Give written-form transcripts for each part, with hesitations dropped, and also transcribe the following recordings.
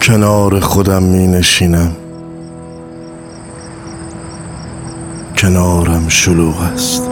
کنار خودم می نشینم، کنارم شلوغ است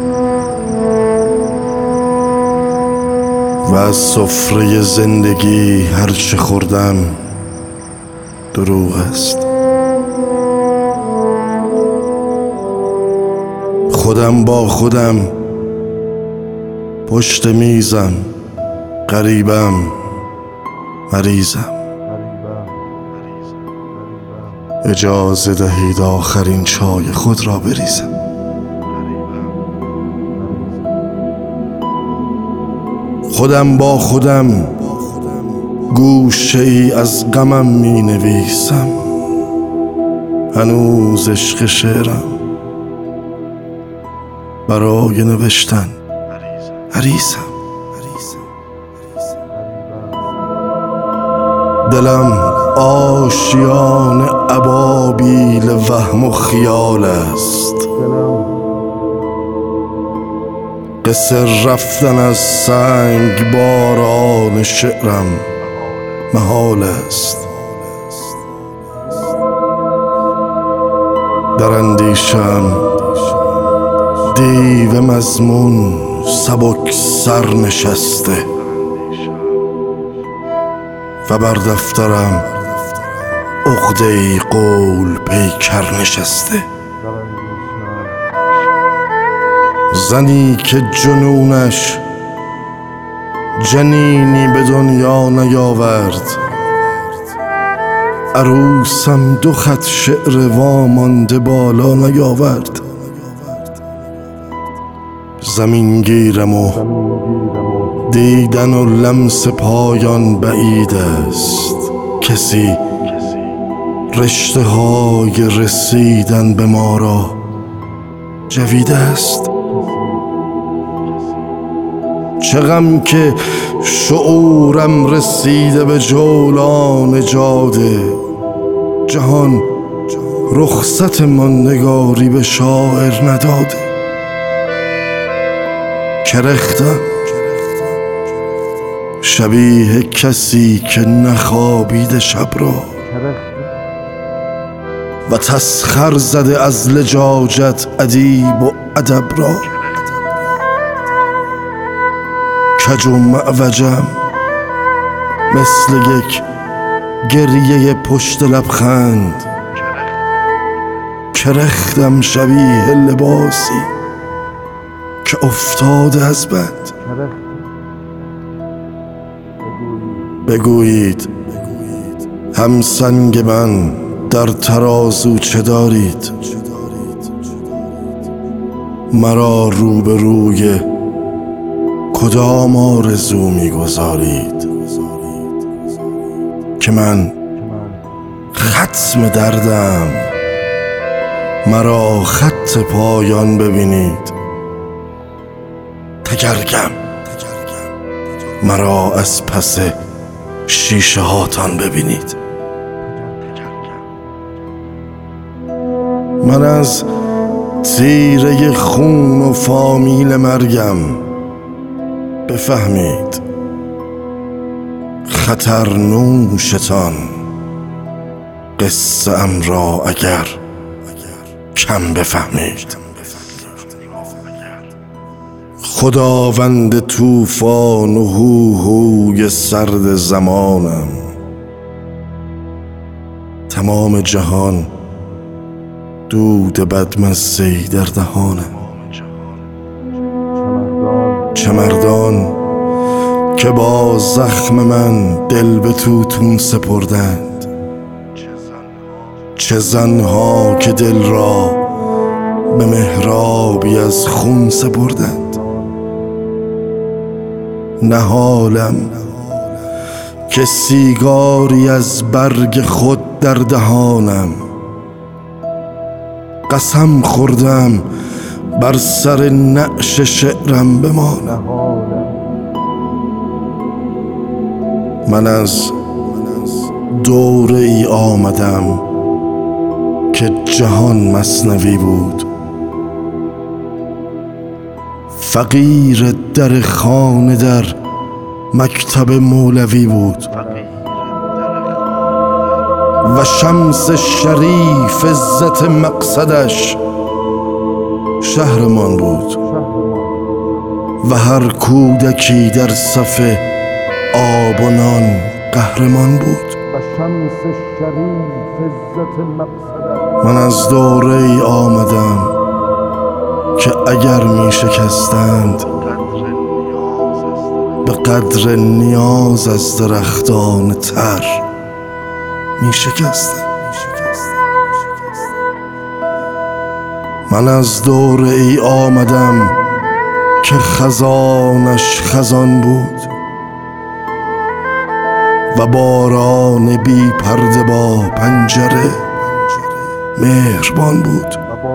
و از سفره زندگی هرچه خوردم دروغ است. خودم با خودم پشت میزم، غریبم، مریضم. اجازه دهید آخرین چای خود را بریزم. خودم با خودم گوشه ای از غمم می نویسم. هنوز عشق شعرم برای نوشتن عریزم. دلم آشیان ابابیل وهم و خیال است. قصر رفتن از سنگ باران شعرم محال است. در اندیشم دیو مضمون سبک سر نشسته و بر دفترم عقده‌ای قول پیکر نشسته. زنی که جنونش جنینی به دنیا نیاورد، عروسم دو خط شعر وامانده بالا نیاورد. زمین گیرم و دیدن و لمس پایان بعید است. کسی رشته های رسیدن به ما را جوید است. چه غم که شعورم رسیده به جولان جاده. جهان رخصت ماندگاری به شاعر نداده. کرختم شبیه کسی که نخوابیده شب را و تسخر زده از لجاجت ادیب و ادب را. کج و معوجم مثل یک گریه پشت لبخند. کرختم شبیه لباسی که افتاده از بند. بگویید همسنگ من در ترازو چه دارید؟ مرا روبروی کدام آرزو می‌گذارید که من ختم دردم؟ مرا خط پایان ببینید. تگرگم مرا از پس شیشه هاتان ببینید. من از تیره خون و فامیل مرگم. بفهمید خطرنوشتان قصه ام را اگر کم بفهمید. خداوند طوفان و هوهوی سرد زمانم. تمام جهان دود بدمزه‌ای در دهانم. چه مردان که با زخم من دل به توتون سپردند. چه زنها که دل را به محرابی از خون سپردند. نهالم که سیگاری از برگ خود در دهانم. قسم خوردم بر سر نعش شعرم بمانم. من از دوره ای آمدم که جهان مثنوی بود. فقیر در خانه در مکتب مولوی بود. و شمس شریف عزت مقصدش شهرمان بود و هر کودکی در صف آب و نان قهرمان بود. من از دوره‌ای آمدم که اگر می شکستند به قدر نیاز از درختان تر می شکستند. من از دوره‌ای آمدم که خزانش خزان بود و باران بی پرده با پنجره مهربان بود.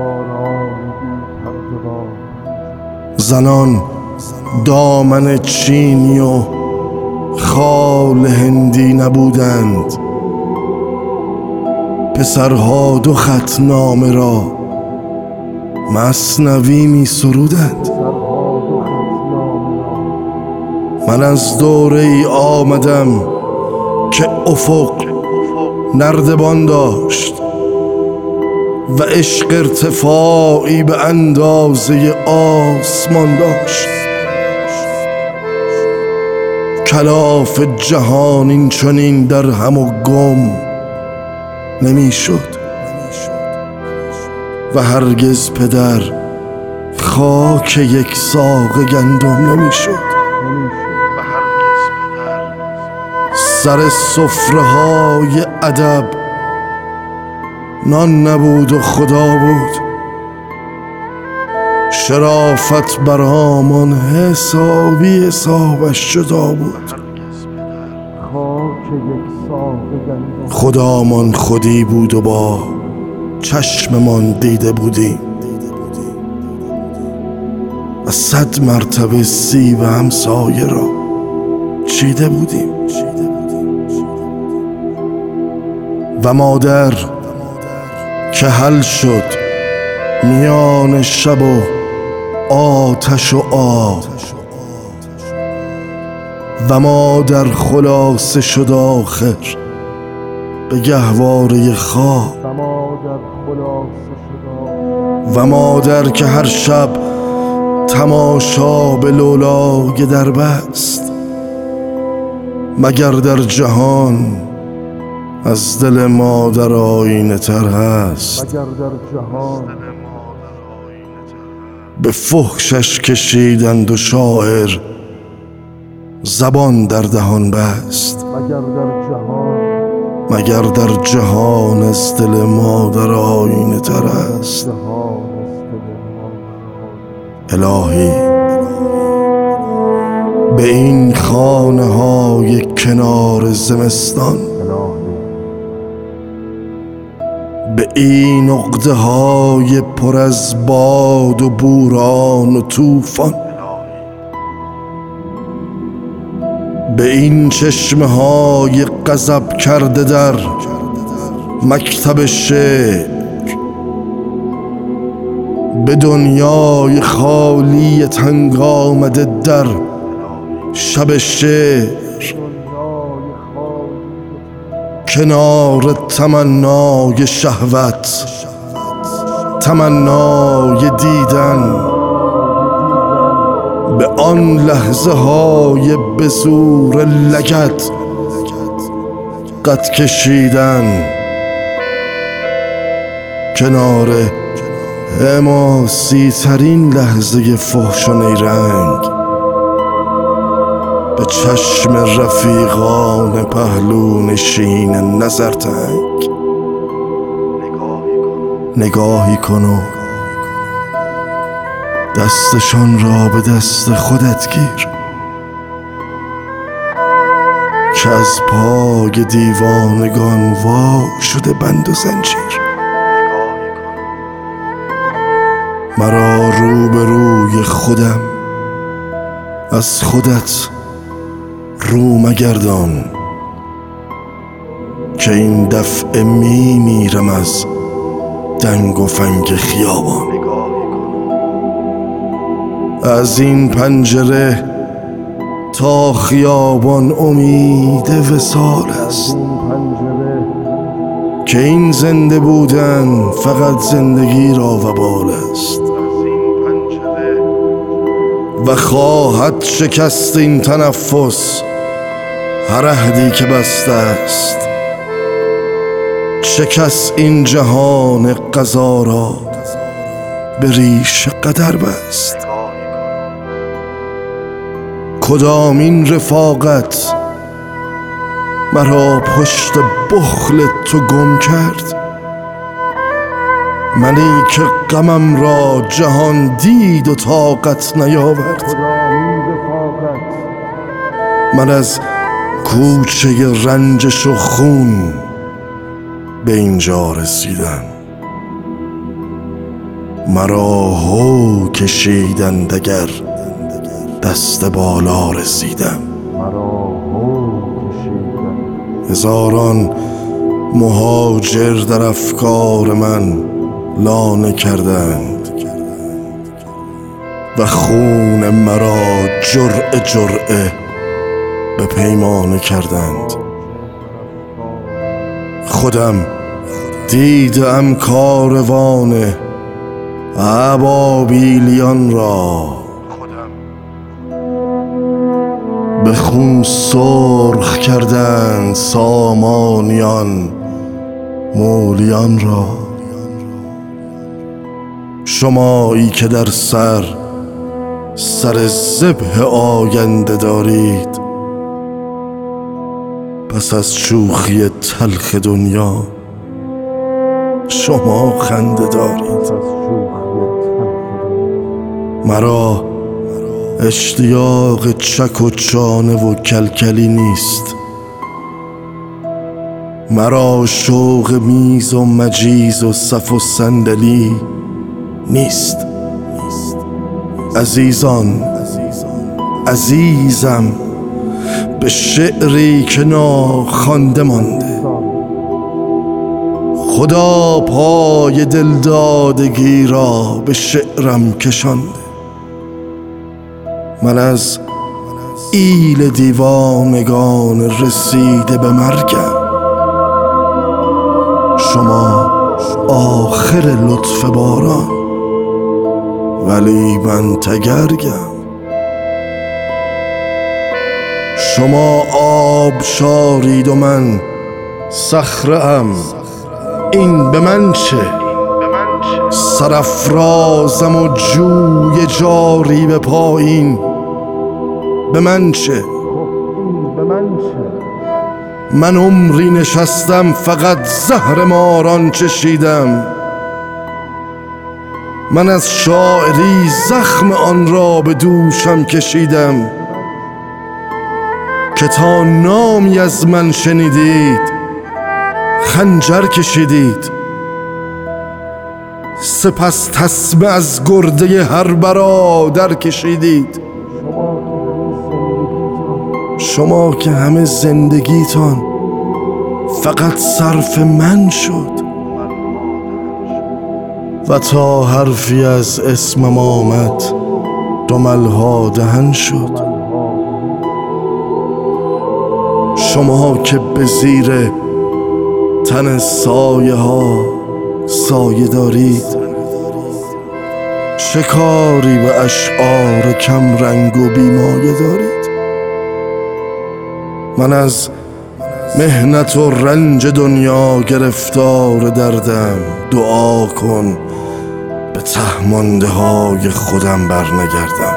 زنان دامن چینی و خال هندی نبودند، پسرها 2 خط نامه را مثنوی می سرودند. من از دوره‌ای آمدم که افق نردبان داشت و عشق ارتفاعی به اندازه آسمان داشت. کلاف جهان این چنین در هم و گم نمی شد و هرگز پدر خاک یک ساق گندم نمی شد. سر سفره های ادب نان نبود و خدا بود. شرافت برآمان حسابی حسابش جدا بود. خدامان خودی بود و با چشممان دیده بودیم و 100 مرتبه سیب همسایه را چیده بودیم. و مادر که حل شد میان شب و آتش و آب و مادر خلاصه شد آخر به گهواره خواب. و مادر که هر شب تماشا به لولای در بست، مگر در جهان از دل مادر آینه تر هست. به فحشش کشیدند و شاعر زبان در دهان بست، مگر در جهان از دل مادر آینه تر است. الهی به این خانه های کنار زمستان، به این عقده های پر از باد و بوران و طوفان، به این چشمه های غضب کرده در مکتب شعر، به دنیای خالی تنگ آمده در شب شعر، کنار تمنای شهوت، تمنای دیدن، به آن لحظه های به زور لگد قد کشیدن، کنار حماسی ترین لحظه فحش و نیرنگ، به چشم رفیقان پهلو نشین نظرتنگ نگاهی کن و دستشان را به دست خودت گیر که از پای دیوانگان وا شده بند و زنجیر. مرا رو به روی خودم از خودت رو مگردان که این دفعه میرم از دنگ و فنگ خیابان. از این پنجره تا خیابان امید وصال است، که این زنده بودن فقط زندگی را وبال است و خواهد شکست این تنفس هر عهدی که بسته است. شکست این جهان قضا را به ریش قدر بست. کدامین رفاقت مرا پشت بخل تو گم کرد؟ منی که غمم را جهان دید و طاقت نیاورد. من از کوچه رنجش و خون به اینجا رسیدم. مرا هو کشیدند اگر دست بالا رسیدم. هزاران مهاجر در افکار من لانه کردند و خون مرا جرعه جرعه به پیمانه کردند. خودم دیدم کاروان ابابیلیان را به خون سرخ کردند سامانیان مولیان را. شمایی که در سر ذبح آینده دارید، پس از شوخی تلخ دنیا شما خنده دارید. مرا اشتیاق چک و چانه و کلکلی نیست. مرا شوق میز و مجیز و صف و صندلی نیست. عزیزم به شعری که ناخوانده مانده. خدا پای دلدادگی را به شعرم کشانده. من از ایل دیوانگان رسیده به مرگم. شما آخر لطف باران ولی من تگرگم. شما آب شارید و من صخره‌ام. این به من چه؟ سرافرازم و جوی جاری به پایین. به من چه؟ من عمری نشستم فقط زهر ماران چشیدم. من از شاعری زخم آن را به دوشم کشیدم که تا نامی از من شنیدید خنجر کشیدید. سپس تسمه از گرده هر برادر کشیدید. شما که همه زندگیتان فقط صرف من شد و تا حرفی از اسمم آمد دملها دهن شد. شما که به زیر تن سایه ها سایه دارید، چه کاری به اشعار کم رنگ و بیمایه دارید؟ من از محنت و رنج دنیا گرفتار دردم. دعا کن به ته مانده های خودم برنگردم.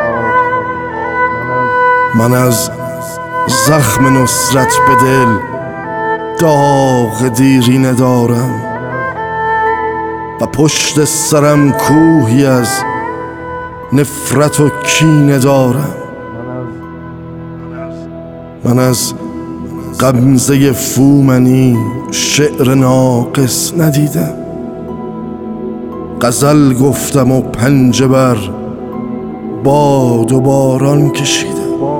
من از زخم نصرت به دل داغ دیرینه دارم و پشت سرم کوهی از نفرت و کینه دارم. من از غمزه فومنی شعر ناقص ندیدم. غزل گفتم و پنجه بر باد و باران کشیدم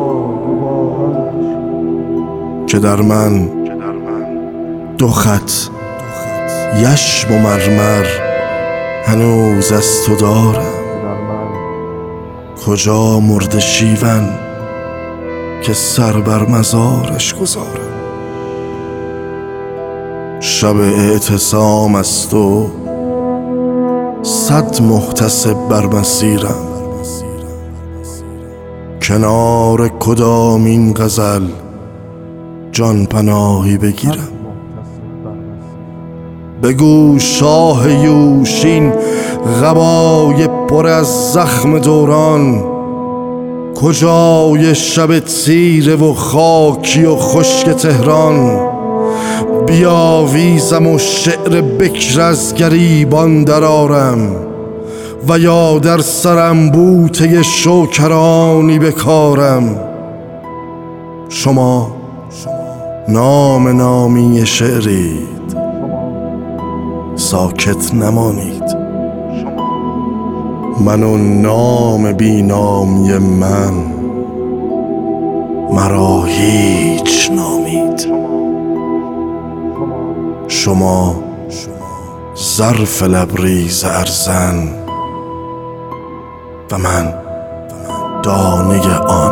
که در من دو خط یشم و مرمر هنوز از تو دارم. کجا مرد شیون که سر بر مزارش گذارم؟ شب اعتصام است و 100 محتسب بر مسیرم. کنار کدامین غزل جان پناهی بگیرم؟ بگو شاه یوشین قبای پر از زخم دوران کجای شب تیره و خاکی و خشک تهران؟ بیاویزم و شعر بکر از گریبان درآرم و یا در سرم بوته شوکرانی بکارم. شما نام نامی شعرید، ساکت نمانید. من و نام بی نامی من، مرا هیچ نامید. شما ظرف لبریز ارزن و من دانه آن،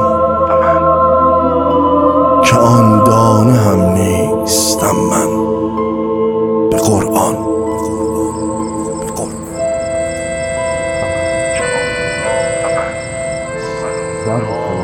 که آن دانه هم نیستم من. به قرآن ظرف